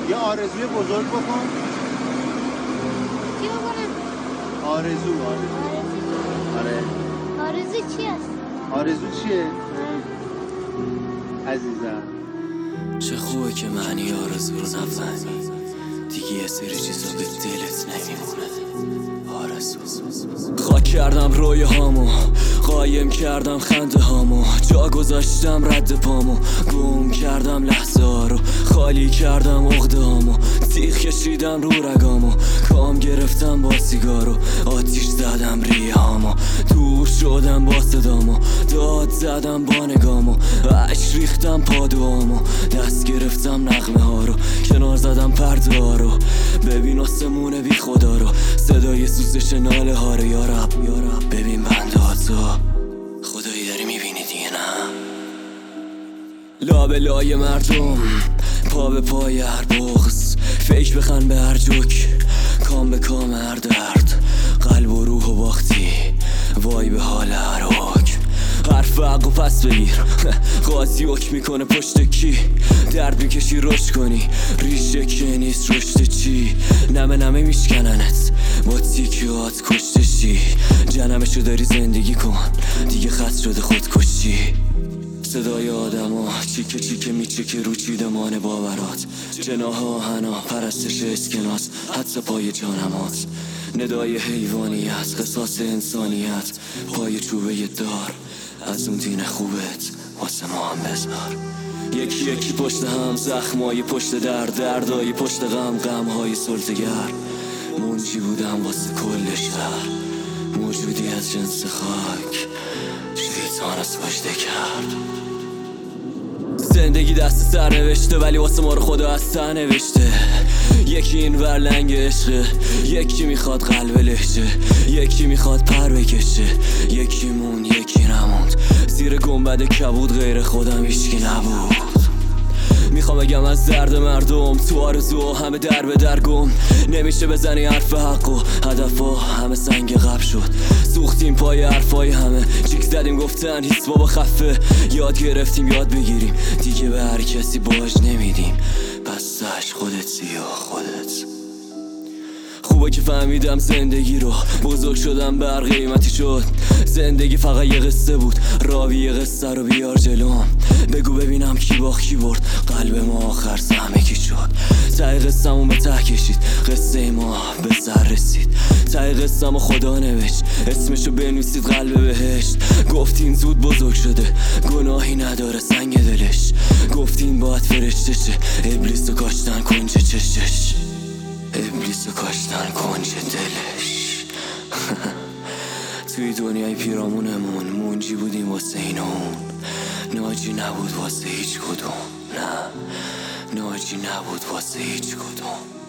یه آرزوی بزرگ بکن. چی بکنم؟ آرزو. آره. آرزو چی هست؟ آرزو چیه؟ عزیزم چه خوبه که معنی آرزو رو نفهمی، دیگه یه سری چیزا به دلت نمیمونه. آرزو خاک کردم رویاهامو، قایم کردم خنده هامو، جا گذاشتم رد پامو، گم کردم لحظه ها رو، خالی کردم عقده هامو، تیغ کشیدم رو رگامو، کام گرفتم با سیگارو، آتیش زدم ریه هامو، دور شدم با صدامو، داد زدم با نگامو، عشق ریختم پادوامو، دست گرفتم نغمه ها رو، کنار زدم پرده ها رو، ببین آسمون بی خدا رو، صدای سوزش ناله ها رو، یارب ببین بنده ها تو خدایی داری میبینی دیگه نه؟ لابه لای مردم، پا به پای هر بغض، فکر بخن به هر جوک، کام به کام هر درد، قلب و روح و باختی، وای به حال هر حکم، حرف حق و پس بگیر قاضی حکم میکنه پشت کی، درد میکشی رشد کنی، ریشه که نیست رشد چی، نمه میشکننت با تیکیات کشته شی، جنمشو داری زندگی کن دیگه خط شده خودکشی، صدای آدما چیکه چیکه میچکه رو چیدمان باورات، جناح آهنا پرستش اسکناس، حدس پای جانمات، ندای حیوانیت قصاص انسانیت، پای چوبه دار از اون دین خوبت واسه ما هم بذار، یکی یکی پشت هم زخمای پشت دردای پشت غمهای سلطگر، منجی بودم واسه کل شهر، موجودی از جنس خاک شیطان از کشته کرد. زندگی دست سر نوشته ولی واسه ما رو خدا از سر نوشته، یکی این ور لنگ عشقه، یکی میخواد قلب لهجه، یکی میخواد پر بکشه، یکی مون یکی نموند، زیر گنبد کبود غیر خودم هیچکی نبود، میخوام بگم از درد مردم تو آرزو همه در به در گم، نمیشه بزنی حرف حق و هدف ها همه سنگ قبل شد، سوختیم پای حرفای همه، چیک زدیم گفتن هیچ بابا خفه، یاد گرفتیم یاد بگیریم دیگه به هر کسی باج نمیدیم، پس سش خودت یا خودت. خوبه که فهمیدم زندگی رو، بزرگ شدم بر قیمتی شد، زندگی فقط یه قصه بود، راوی یه قصه رو بیار جلوم، بگو ببینم کی باخت کی برد، قلب ما آخر سهمه کی شد، ته قصه‌مون به ته کشید، قصه ما به سر رسید، ته قصه‌مو خدا نوشت، اسمشو بنویسید قلب بهشت، گفتین زود بزرگ شده گناهی نداره سنگ دلش، گفتین باید فرشته شه، ابلیسو کاشتن کنج چشش، ابلیسو کاشتن کنج دلش توی دنیای پیرامونمون منجی بودیم واسه این اون، ناجی نبود واسه هیچ کدوم، نه ناجی نبود واسه هیچ کدوم.